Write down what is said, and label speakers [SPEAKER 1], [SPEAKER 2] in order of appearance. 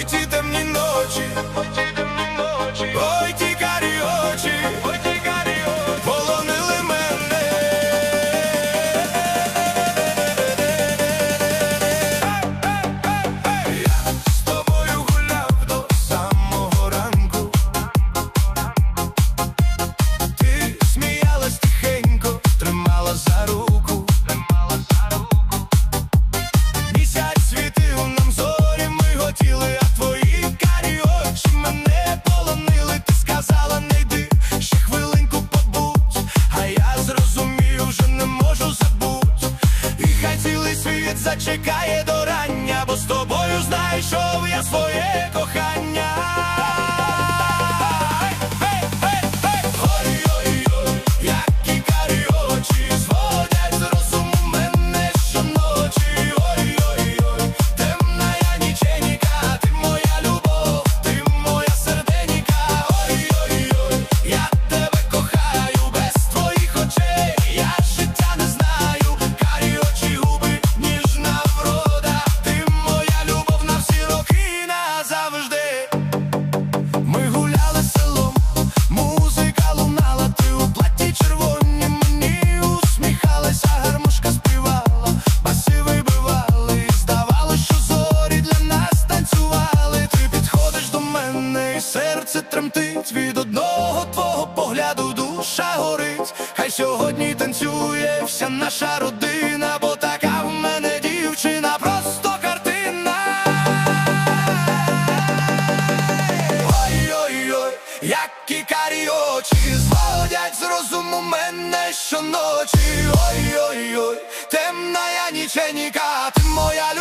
[SPEAKER 1] ті темні ночі, ой, ті карі очі, полонили мене. Я з тобою гуляв до самого ранку. Ти сміялась тихенько, тримала за руку. Місяць світив нам, зорі ми хотіли, а твої карі очі мене полонили. Ти сказала, не йди, ще хвилинку побудь, а я зрозумів, вже не можу забуть. І хай цілий світ зачекає до рання, бо з тобою знайшов я своє кохання. Ой-ой-ой, які карі очі зводять з розуму мене щоночі. Ой-ой-ой, темна я ніченька, ти моя любов, ти моя серденька. Ой-ой-ой, я тебе кохаю, без твоїх очей я життя не знаю. Карі очі, губи, ніжна врода, ти моя любов на всі роки назавжди. Ми гуляли селом, музика лунала, ти у платі червоні мені усміхалася, гармошка співала, баси вибивали, і здавалось, що зорі для нас танцювали. Ти підходиш до мене, і серце тремтить від одного твого погляду, душа горить. Хай сьогодні танцює вся наша родина, бо така в мене дівчина просто картина. Ой-ой-ой, які карі очі зводять з розуму мене щоночі. Ой-ой-ой, темна я ніченька, ти моя